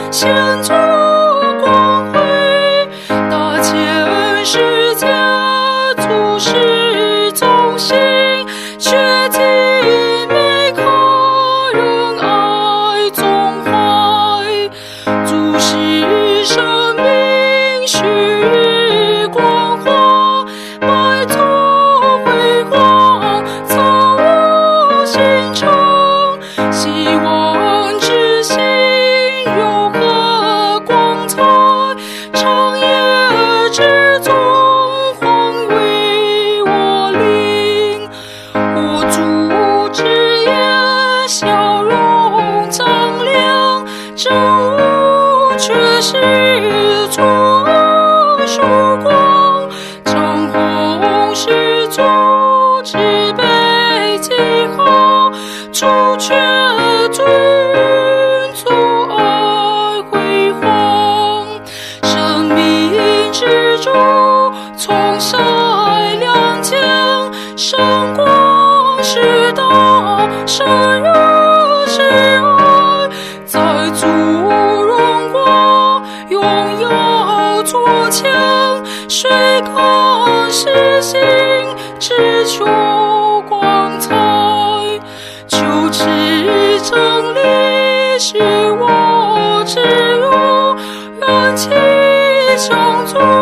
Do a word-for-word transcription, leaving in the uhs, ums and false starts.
显出光辉。大千世界祖师中心，确定每个人爱中怀。祖师生命是光华，百足辉煌，造物心诚，希望之心有何光彩，长夜之中还为我灵。我主之眼笑容张亮，真悟却是出曙光。长虹是主之悲记号，除却君阻爱辉煌。生命之主从晒亮江，圣光是大，圣热是爱，在主荣光拥有卓强，谁敢实行只求光彩。求知真理是我之路，愿其相助。